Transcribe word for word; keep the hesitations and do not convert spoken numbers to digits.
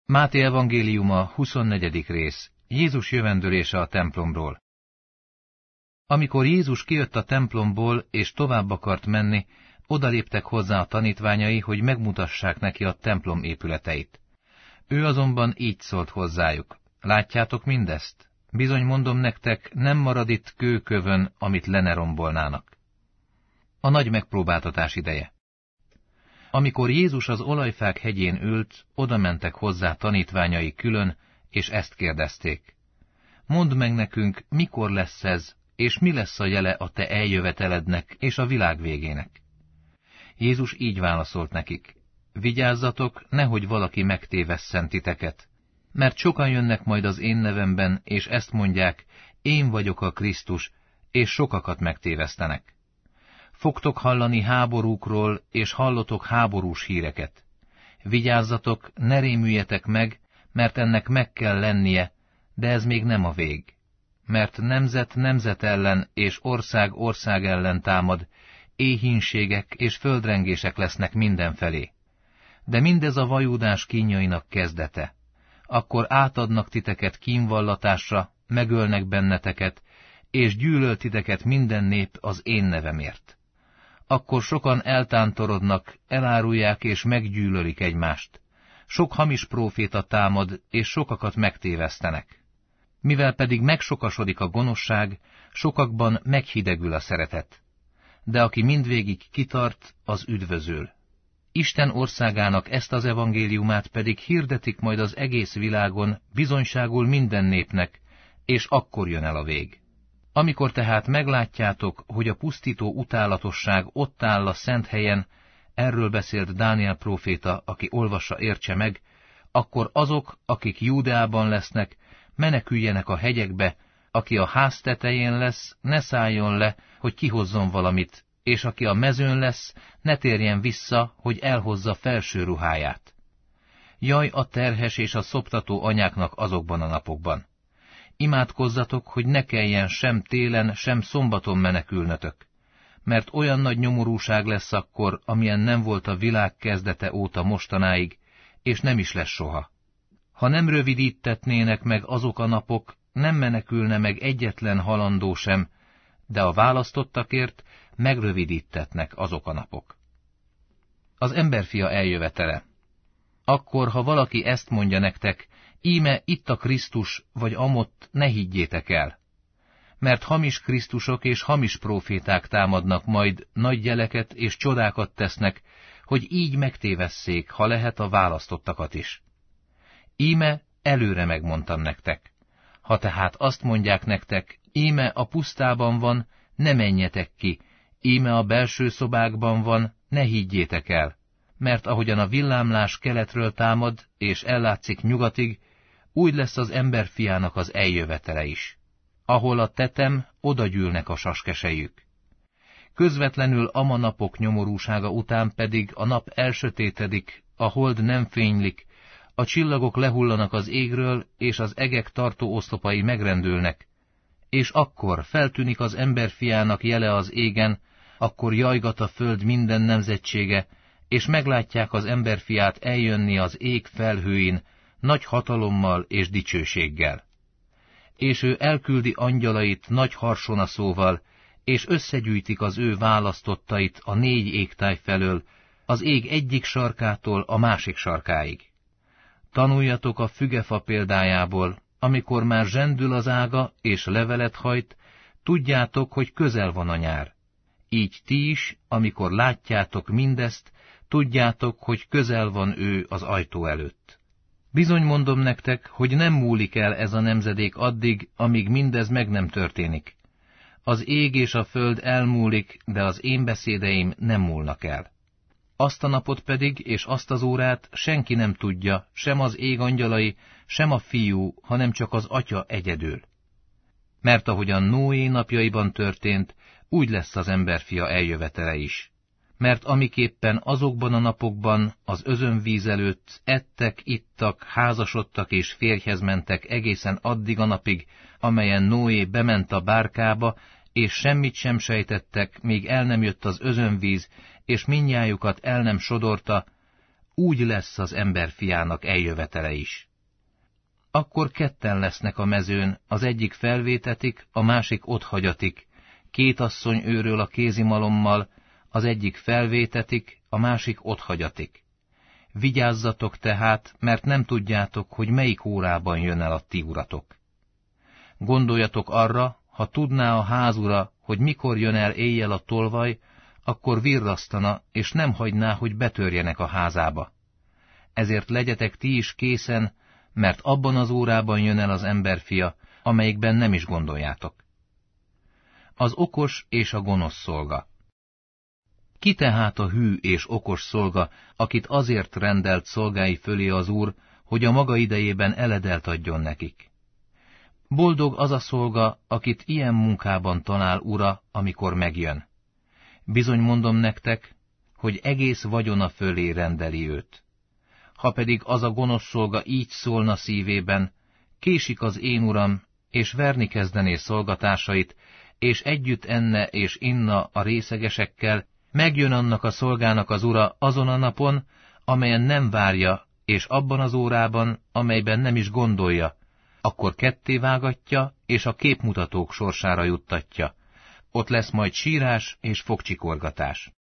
Máté evangéliuma, huszonnegyedik rész. Jézus jövendőlése a templomról. Amikor Jézus kijött a templomból, és tovább akart menni, odaléptek hozzá a tanítványai, hogy megmutassák neki a templom épületeit. Ő azonban így szólt hozzájuk: látjátok mindezt? Bizony mondom nektek, nem marad itt kőkövön, amit le ne rombolnának. A nagy megpróbáltatás ideje. Amikor Jézus az olajfák hegyén ült, odamentek hozzá tanítványai külön, és ezt kérdezték: mondd meg nekünk, mikor lesz ez, és mi lesz a jele a te eljövetelednek és a világ végének? Jézus így válaszolt nekik: vigyázzatok, nehogy valaki megtévesszen titeket, mert sokan jönnek majd az én nevemben, és ezt mondják, én vagyok a Krisztus, és sokakat megtévesztenek. Fogtok hallani háborúkról, és hallotok háborús híreket. Vigyázzatok, ne rémüljetek meg, mert ennek meg kell lennie, de ez még nem a vég. Mert nemzet nemzet ellen és ország ország ellen támad, éhínségek és földrengések lesznek mindenfelé. De mindez a vajúdás kínjainak kezdete. Akkor átadnak titeket kínvallatásra, megölnek benneteket, és gyűlöl titeket minden nép az én nevemért. Akkor sokan eltántorodnak, elárulják és meggyűlölik egymást. Sok hamis próféta támad, és sokakat megtévesztenek. Mivel pedig megsokasodik a gonoszság, sokakban meghidegül a szeretet. De aki mindvégig kitart, az üdvözül. Isten országának ezt az evangéliumát pedig hirdetik majd az egész világon, bizonyságul minden népnek, és akkor jön el a vég. Amikor tehát meglátjátok, hogy a pusztító utálatosság ott áll a szent helyen, erről beszélt Dániel próféta, aki olvassa, értse meg, akkor azok, akik Júdeában lesznek, meneküljenek a hegyekbe, aki a ház tetején lesz, ne szálljon le, hogy kihozzon valamit, és aki a mezőn lesz, ne térjen vissza, hogy elhozza felső ruháját. Jaj a terhes és a szoptató anyáknak azokban a napokban! Imádkozzatok, hogy ne kelljen sem télen, sem szombaton menekülnötök, mert olyan nagy nyomorúság lesz akkor, amilyen nem volt a világ kezdete óta mostanáig, és nem is lesz soha. Ha nem rövidítetnének meg azok a napok, nem menekülne meg egyetlen halandó sem, de a választottakért megrövidítetnek azok a napok. Az emberfia eljövetele. Akkor, ha valaki ezt mondja nektek, íme itt a Krisztus, vagy amott, ne higgyétek el. Mert hamis Krisztusok és hamis próféták támadnak majd, nagy jeleket és csodákat tesznek, hogy így megtévesszék, ha lehet, a választottakat is. Íme előre megmondtam nektek. Ha tehát azt mondják nektek, íme a pusztában van, ne menjetek ki, íme a belső szobákban van, ne higgyétek el, mert ahogyan a villámlás keletről támad, és ellátszik nyugatig, úgy lesz az emberfiának az eljövetele is. Ahol a tetem, oda gyűlnek a saskesejük. Közvetlenül ama napok nyomorúsága után pedig a nap elsötétedik, a hold nem fénylik, a csillagok lehullanak az égről, és az egek tartó oszlopai megrendülnek, és akkor feltűnik az emberfiának jele az égen, akkor jajgat a föld minden nemzetsége, és meglátják az emberfiát eljönni az ég felhőin, nagy hatalommal és dicsőséggel. És ő elküldi angyalait nagy harsonaszóval, és összegyűjtik az ő választottait a négy égtáj felől, az ég egyik sarkától a másik sarkáig. Tanuljatok a fügefa példájából, amikor már zsendül az ága és levelet hajt, tudjátok, hogy közel van a nyár. Így ti is, amikor látjátok mindezt, tudjátok, hogy közel van ő az ajtó előtt. Bizony mondom nektek, hogy nem múlik el ez a nemzedék addig, amíg mindez meg nem történik. Az ég és a föld elmúlik, de az én beszédeim nem múlnak el. Azt a napot pedig, és azt az órát senki nem tudja, sem az ég angyalai, sem a fiú, hanem csak az atya egyedül. Mert ahogyan Noé napjaiban történt, úgy lesz az emberfia eljövetele is. Mert amiképpen azokban a napokban, az özönvíz előtt ettek, ittak, házasodtak és férjhez mentek egészen addig a napig, amelyen Noé bement a bárkába, és semmit sem sejtettek, míg el nem jött az özönvíz, és mindnyájukat el nem sodorta, úgy lesz az emberfiának eljövetele is. Akkor ketten lesznek a mezőn, az egyik felvétetik, a másik otthagyatik, két asszony őről a kézimalommal, az egyik felvétetik, a másik otthagyatik. Vigyázzatok tehát, mert nem tudjátok, hogy melyik órában jön el a ti uratok. Gondoljatok arra, ha tudná a házura, hogy mikor jön el éjjel a tolvaj, akkor virrasztana, és nem hagyná, hogy betörjenek a házába. Ezért legyetek ti is készen, mert abban az órában jön el az emberfia, amelyikben nem is gondoljátok. Az okos és a gonosz szolga. Ki tehát a hű és okos szolga, akit azért rendelt szolgái fölé az Úr, hogy a maga idejében eledelt adjon nekik? Boldog az a szolga, akit ilyen munkában talál ura, amikor megjön. Bizony mondom nektek, hogy egész vagyona fölé rendeli őt. Ha pedig az a gonosz szolga így szólna szívében, késik az én uram, és verni kezdené szolgatásait, és együtt enne és inna a részegesekkel, megjön annak a szolgának az ura azon a napon, amelyen nem várja, és abban az órában, amelyben nem is gondolja, akkor kettévágatja, és a képmutatók sorsára juttatja. Ott lesz majd sírás és fogcsikorgatás.